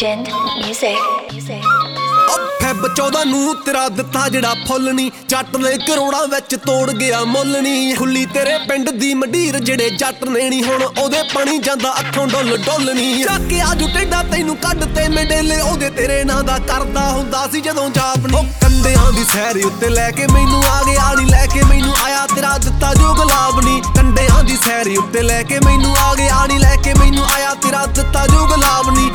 Legend Music. Feb 14 ਨੂੰ ਤੇਰਾ ਦਿੱਤਾ ਜਿਹੜਾ ਫੁੱਲ ਨੀ ਜੱਟ ਦੇ ਕਰੋੜਾਂ ਵਿੱਚ ਤੋੜ ਗਿਆ ਮੁੱਲ ਨੀ ਖੁੱਲੀ ਤੇਰੇ ਪਿੰਡ ਦੀ ਮੰਡੀਰ ਜਿਹੜੇ ਜੱਟ ਨੇ ਨੀ ਹੁਣ ਉਹਦੇ ਪਾਣੀ ਜਾਂਦਾ ਅੱਖੋਂ ਡੁੱਲ ਡੁੱਲ ਨੀ ਚੱਕ ਕੇ ਆਜੂ ਟੇਡਾ ਤੈਨੂੰ ਕੱਢ ਤੇ ਮੇਡੇਲੇ ਉਹਦੇ ਤੇਰੇ ਨਾਂ ਦਾ ਕਰਦਾ ਹੁੰਦਾ ਸੀ ਜਦੋਂ ਜਾਪ ਨੀ ਕੰਡਿਆਂ ਦੀ ਸੈਰ ਉੱਤੇ ਲੈ ਕੇ ਮੈਨੂੰ ਆ ਗਿਆ ਨੀ ਲੈ ਕੇ ਮੈਨੂੰ ਆਇਆ ਤੇਰਾ ਦਿੱਤਾ ਜੋ ਗੁਲਾਬ ਨੀ ਕੰਡਿਆਂ ਦੀ ਸੈਰ ਉੱਤੇ ਲੈ ਕੇ ਮੈਨੂੰ ਆ ਗਿਆ ਨੀ ਲੈ ਕੇ ਮੈਨੂੰ ਆਇਆ ਤੇਰਾ ਦਿੱਤਾ ਜੋ ਗੁਲਾਬ ਨੀ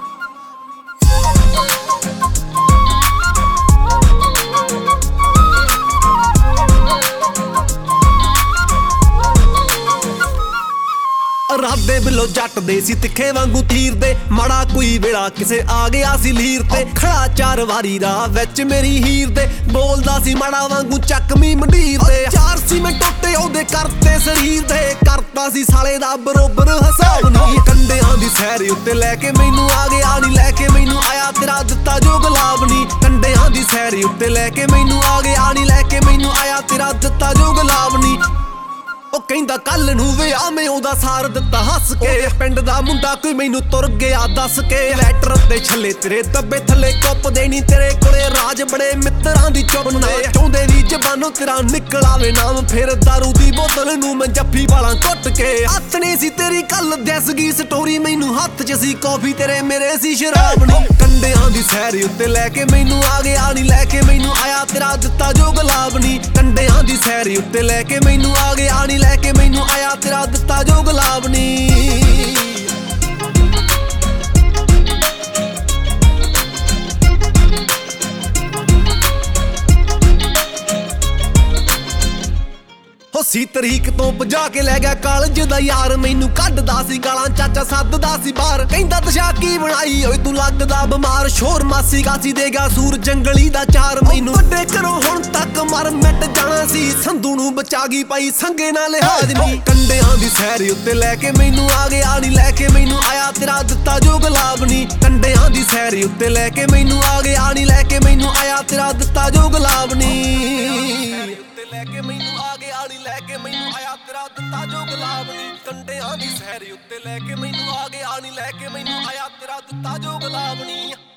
ਰਾਦੇ ਬਿੱਲੋ ਜੱਟ ਦੇ ਸੀ ਤਿੱਖੇ ਵਾਂਗੂ ਤੀਰ ਦੇ ਮਾੜਾ ਕੋਈ ਵੇਲਾ ਕਿਸੇ ਆ ਗਿਆ ਸੀ ਲੀਰ ਤੇ ਖੜਾ 4 ਵਾਰੀ ਰਾਹ ਵਿੱਚ ਮੇਰੀ ਹੀਰ ਦੇ ਬੋਲਦਾ ਸੀ ਮਾੜਾ ਵਾਂਗੂ ਚੱਕਵੀਂ ਮੰਡੀਰ ਦੇ 4 ਸੀ ਮੈਂ ਟੋਟੇ ਉਹਦੇ ਕਰਤੇ ਸਰੀਰ ਦੇ ਕਰਤਾ ਸੀ ਸਾਲੇ ਦਾ ਬਰੋਬਰ ਹਿਸਾਬ ਨਹੀਂ ਕੰਡਿਆਂ ਦੀ ਸੈਰ ਉੱਤੇ ਲੈ ਕੇ ਮੈਨੂੰ ਆ ਗਿਆ ਨੀ ਲੈ ਕੇ ਮੈਨੂੰ ਆਇਆ ਤੇਰਾ ਦਿੱਤਾ ਜੋ ਗੁਲਾਬ ਨੀ ਕੰਡਿਆਂ ਦੀ ਸੈਰ ਉੱਤੇ ਲੈ ਕੇ ਮੈਨੂੰ ਆ ਗਿਆ ਨੀ ਲੈ ਕੇ ਮੈਨੂੰ ਆਇਆ ਤੇਰਾ ਦਿੱਤਾ ਜੋ ਗੁਲਾਬ ਨੀ ਉਹ ਕਹਿੰਦਾ ਕੱਲ ਨੂੰ ਵਿਆਹ ਮੈਂ ਉਹਦਾ ਸਾਰ ਦਿੱਤਾ ਹੱਸ ਕੇ ਪਿੰਡ ਦਾ ਮੁੰਡਾ ਕੋਈ ਮੈਨੂੰ ਤੁਰ ਗਿਆ ਦੱਸ ਕੇ ਲੈਟਰ ਤੇ ਛੱਲੇ ਤੇਰੇ ਦੱਬੇ ਥੱਲੇ ਕੁੱਪ ਦੇਣੀ ਤੇਰੇ ਕੋਲੇ ਰਾਜ ਬੜੇ ਮਿੱਤਰਾਂ ਦੀ ਚੁੱਪ ਨਾ ਚਾਹੁੰਦੇ ਦੀ ਜ਼ਬਾਨੋਂ ਤੇਰਾ ਨਿਕਲ ਆਵੇ ਨਾਮ ਫਿਰ ਦਾਰੂ ਦੀ ਬੋਤਲ ਨੂੰ ਮੈਂ ਜੱਫੀ ਵਾਲਾਂ ਕੁੱਟ ਕੇ ਹੱਥ ਸੀ ਤੇਰੀ ਕੱਲ ਦੱਸ ਗਈ ਸਟੋਰੀ ਮੈਨੂੰ ਹੱਥ 'ਚ ਸੀ ਕਾਫੀ ਤੇਰੇ ਮੇਰੇ ਸੀ ਸ਼ਰਾਬ ਨੀ ਕੰਡਿਆਂ ਦੀ ਸੈਰ ਉੱਤੇ ਲੈ ਕੇ ਮੈਨੂੰ ਆ ਗਿਆ ਨੀ ਲੈ ਕੇ ਮੈਨੂੰ ਆਇਆ ਤੇਰਾ ਦਿੱਤਾ ਜੋ ਗੁਲਾਬ ਨੀ ਕੰਡਿਆਂ ਦੀ ਸੈਰ ਉੱਤੇ ਲੈ ਕੇ ਮੈਨੂੰ ਆ ਗਿਆ ਨੀ ਲੈ ਕੇ ਮੈਨੂੰ ਆਇਆ ਤੇਰਾ ਦਿੱਤਾ ਜੋ ਗੁਲਾਬ ਨੀ ਸੀ ਤਰੀਕ ਤੋਂ ਭਜਾ ਕੇ ਲੈ ਗਿਆ ਕਾਲਜ ਦਾ ਯਾਰ ਮੈਨੂੰ ਕੱਢਦਾ ਸੀ ਗਾਲਾਂ ਚਾਚਾ ਸੱਦਦਾ ਸੀ ਬਾਹਰ ਕਹਿੰਦਾ ਤਸ਼ਾ ਕੀ ਬਣਾਈ ਓਏ ਤੂੰ ਲੱਗਦਾ ਬਿਮਾਰ ਸ਼ੋਰ ਮਾਸੀ ਗਾਸੀ ਦੇਗਾ ਸੂਰ ਜੰਗਲੀ ਦਾ ਚਾਰ ਮੈਨੂੰ ਵੱਡੇ ਘਰੋਂ ਹੁਣ ਤੱਕ ਮਰ ਮਿਟ ਜਾਣਾ ਸੀ ਸੰਧੂ ਨੂੰ ਬਚਾ ਗਈ ਪਾਈ ਸੰਗੇ ਨਾਲ ਲਿਹਾਜ਼ ਨਹੀਂ ਕੰਡਿਆਂ ਦੀ ਸੈਰ ਉੱਤੇ ਲੈ ਕੇ ਮੈਨੂੰ ਆ ਗਿਆ ਨੀ ਲੈ ਕੇ ਮੈਨੂੰ ਆਇਆ ਤੇਰਾ ਦਿੱਤਾ ਜੋ ਗੁਲਾਬ ਨੀ ਕੰਡਿਆਂ ਦੀ ਸੈਰ ਉੱਤੇ ਲੈ ਕੇ ਮੈਨੂੰ ਆ ਗਿਆ ਨੀ ਲੈ ਕੇ ਮੈਨੂੰ ਆਇਆ ਤੇਰਾ ਦਿੱਤਾ ਜੋ ਗੁਲਾਬ ਨੀ ਲੈ ਕੇ ਮੈਨੂੰ ਆ ਗਿਆ ਨੀ ਲੈ ਕੇ ਮੈਨੂੰ ਆਇਆ ਤੇਰਾ ਦਿੱਤਾ ਜੋ ਗੁਲਾਬ ਨੀ ਕੰਡਿਆਂ ਦੀ ਸੈਰ ਉੱਤੇ ਲੈ ਕੇ ਮੈਨੂੰ ਆ ਗਿਆ ਨੀ ਲੈ ਕੇ ਮੈਨੂੰ ਆਇਆ ਤੇਰਾ ਦਿੱਤਾ ਜੋ ਗੁਲਾਬ ਨੀ